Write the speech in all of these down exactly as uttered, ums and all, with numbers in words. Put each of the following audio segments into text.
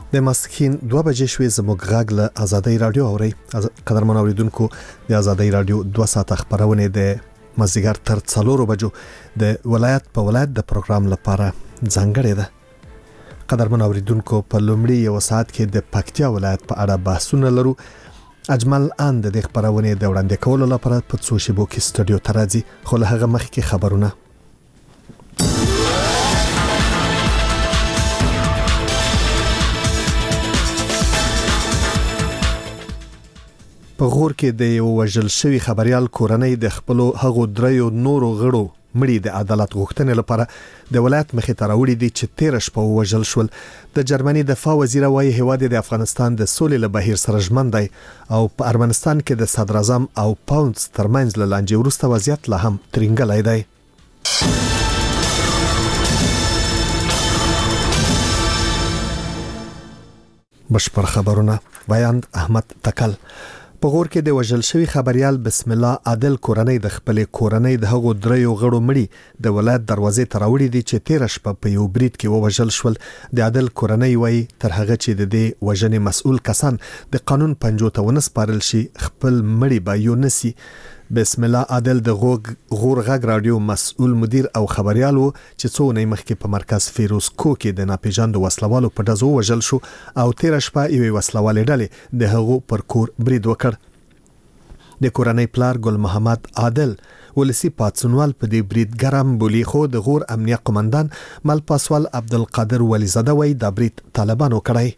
د ماسخین دوه بجې شوې زموږ غږ له آزادۍ رادیو اوري. قدرمن اوریدونکو د آزادۍ رادیو دوه ساعته خبرونه د مازیګر تر څلورو بجو د ولایت په ولایت د پروګرام لپاره ځانګړې ده. قدرمن اوریدونکو په لومړي یو ساعت کې د پکتیا ولایت په اړه بحثونه لرو. اجمل ان د خبرونه د وړاندې کولو لپاره په څو شیبو کې سټوډیو ته راځي، خو له هغه مخکې خبرونه. په غور کې د یو وژل شوی خبريال کورنۍ د خپل هغو دریو نورو غړو مړي د عدالت غوښتنې لپاره د ولایت مخې ته راوړي دي چې تیر شپه وژل شول. د جرمني دفاع وزیر وايي هواد د افغانستان د سولې له بهیر سره ژمن دی او په ارمنستان کې د صدر اعظم او پاونډز ترمنځ له لانجې وروسته وضعیت لا هم ترنګلای دی. بشپړ خبرونه بیان احمد تکل. په غور کې د وژل شوی خبريال بسم الله عادل کورنۍ د خپل کورنۍ د هغو دریو غړو مړي د ولایت دروازې ته راوړي دي چې تیر شپه په یو برید کې ووژل شول. د عادل کورنۍ وايي تر هغه چې د دې وژنې مسؤل کسان د قانون پنجو ته ونسپارل شي خپل مړي به یو نسی. بسم الله عادل د غور غږ رادیو مسؤل مدیر او خبريال وو چې څو نه مخکې په مرکز فیروز کو کې د ناپېژاندو وسلوالو په دزو وژل شو او تیر شپه یو وسلوال ډلې د هغو پر کور برید وکړ. د کورنۍ پلار ګل محمد عادل ولسی پاتسونوال په دې برید ګرم بولی خو د غور امنیه قومندان مل پاسوال عبدالقادر ولیزاده وای د برید طالبانو کړی.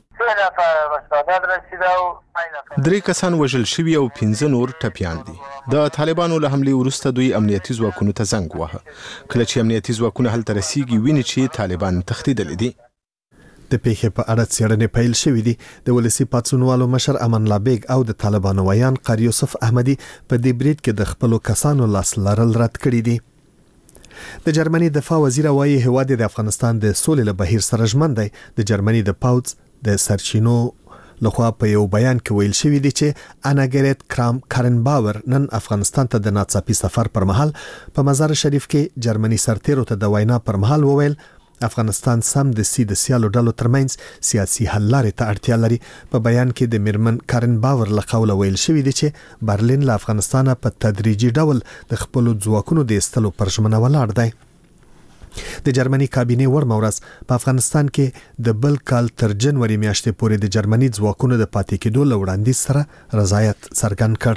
درې کسان وژل شوي او پنځه نور ټپیان دي. د طالبانو له حملې وروسته دوی امنیتي ځواکونو ته زنګ وهه. کله چې امنیتي ځواکونه هلته رسیږي ویني چې طالبان تښتېدلي دي. د پیښې په اړه څېړنې پیل شوې دي. د ولسی پاتسونوالو مشر امان الله بیگ او د طالبانو ویان قاری یوسف احمدی په دې برید کې د خپل کسانو لاس لرل رد کړی دي. د جرمني دفاع وزیر وايي هواد د افغانستان د سولې له بهیر سره ژمن دی. د جرمني د پاوز د سرچینو لخوا په یو بیان کې ویل شوی دی چې اناګریت کرام کارنباور نن افغانستان ته د ناڅاپي سفر پر مهال په مزار شریف کې جرمني سرتیرو ته د وینا پر مهال وویل افغانستان سم د سي د سیالو ډلو ترمنځ سیاسي حل لارې ته اړتیا لري. په بیان کې د میرمن کارنباور له قوله ویل شوی دی چې برلین له افغانستانه په تدریجي ډول د خپل ځواکونو د استلو پر ژمنه ولاړ دی. د جرمني کابینه ورمورس په افغانستان کې د بل کال تر جنوري میاشتې پورې د جرمني ځواکونو د پاتې کېدو لوړاندې سره رضایت څرګند کړ.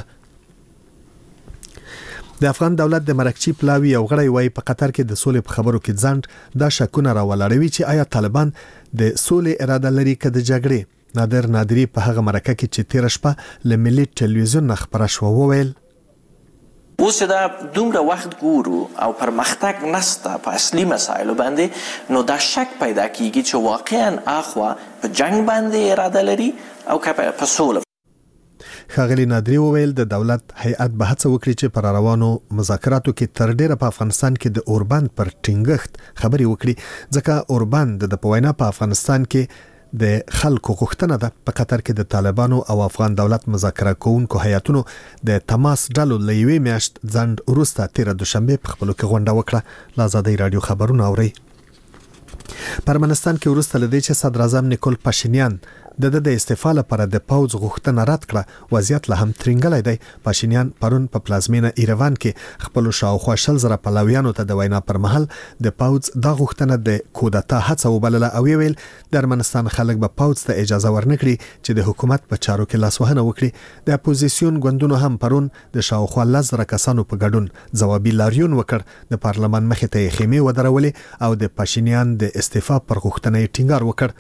د افغان دولت د مرکچی پلاوی او غړی وای په قطر کې د سولې په خبرو کې ځند دا شکونه راولړوي چې آیا طالبان د سولې اراده لري که د جګړې. نادر نادری په هغه مرکه کې چې تیر شپه له ملي ټلویزیون خبره شو وویل اوس دا دومره وخت ګورو او پرمختګ نسته په اصلي مسایلو باندې، نو دا شک پیدا کیږي چې واقعا اخوا په جنگ باندې اراده لري او که په سوله. خاغلی نادری وویل د دولت هیئت به هڅه وکړي چې پر روانو مذاکراتو کې تر ډیره په افغانستان کې د اوربند پر ټینګښت خبري وکړي، ځکه اوربند د پوینا په افغانستان کې د خلکو غوښتنه ده. په قطر کې د طالبانو او افغان دولت مذاکره کوونکو هیئتونو د تماس ډلو لوي میاشت ځند وروسته تیر دوشنبه په خپلو کې غونډه وکړه. لازادۍ رادیو خبرونه اوري. په ارمنستان کې وروسته لدی چې صدر اعظم نیکول پاشینیان د د استعفا لپاره د پاوز غوښتنه رد کړه، وضعیت له هم ترنګلای دی. پاشینیان پرون په پلازمینه ایروان کې خپل شاوخوا شل زره پلاویانو ته د وینا پر مهال د پاوز د غوښتنه د کودتا هڅه وبلله او ویل د ارمنستان خلک به پاوز ته اجازه ورنکړي چې د حکومت په چارو کې لاسوهنه وکړي. د اپوزیسیون ګوندونو هم پرون د شاوخوا لس زره کسانو په ګډون ځوابي لاریون وکړ. د پارلمان مخې ته خیمه ودرولې او د پاشینیان د استعفا پر غوښتنه ټینګار وکړ.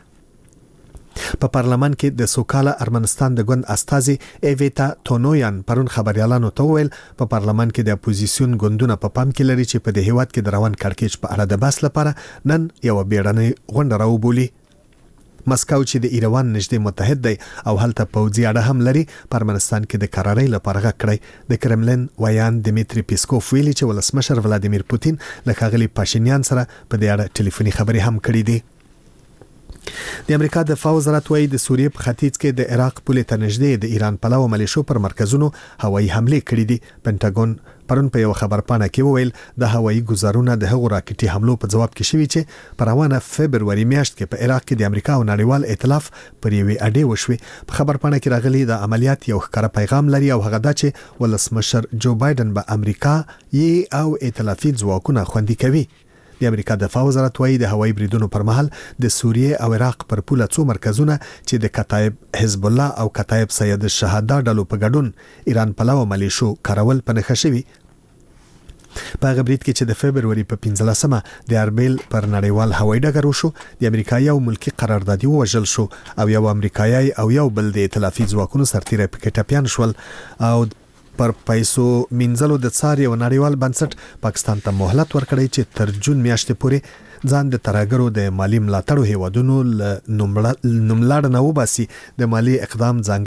په پارلمان کې د سوکاله ارمنستان د ګوند استازي ایویتا تونویان پرون خبريالانو ته ویل په پارلمان کې د اپوزیسیون ګوندونه په پام کې لري چې په دې هیواد کې د روان کړکېچ په اړه د بحث لپاره نن یو بیړنۍ غونډه راوبولي. مسکو چې د ایروان نږدې متحد دی او هلته پوځي اړه هم لري، په ارمنستان کې د قرارۍ لپاره غږ کړی. د کرملین ویان دمیتری پیسکوف ویلي چې ولسمشر ولادیمیر پوتین له ښاغلي پاشینیان سره په دې اړه ټلیفوني خبرې هم کړې دي. د امریکا دفاع وزارت وايي د سوریې په ختیځ کې د عراق پولې ته نږدې د ایران پلاو ملیشو پر مرکزونو هوایي حمله کړې دي. پنټاګون پرون په یو خبرپاڼه کې وویل د هوایي ګزارونه د هغو راکټي حملو په جواب کې شوي چې په روانه فبروري میاشت کې په عراق کې د امریکا او نړیوال ائتلاف پر یوې اډې وشوي. په خبرپاڼه کې راغلي د عملیات یو ښکاره پیغام لري او هغه دا چې ولسمشر جو بایدن به امریکا یې او ائتلافي ځواکونه خوندي کوي. د امریکا دفاع وزارت وايي د هوایي بریدونو پر مهال د سوریې او عراق پر پوله څو مرکزونه چې د کتایب حزب الله او کتایب سید الشهدا ډلو په ګډون ایران پلاو ملیشو کارول په نښه شوي. په هغه برید کې چې د فبروري په پنځلسمه د اربیل پر نړیوال هوایي ډګر وشو د امریکایي او ملکی قراردادي وژل شو او یو امریکایي او یو بل د ائتلافي ځواکونو سرتیری پکې ټپیان شول او پر پیسو منځلو د څار یو نړیوال بنسټ پاکستان ته مهلت ورکړی چې تر جون میاشتې پورې ځان د ترهګرو د مالی ملاتړو هیوادونو نوملړ نه وباسي. د مالی اقدام ځانګړي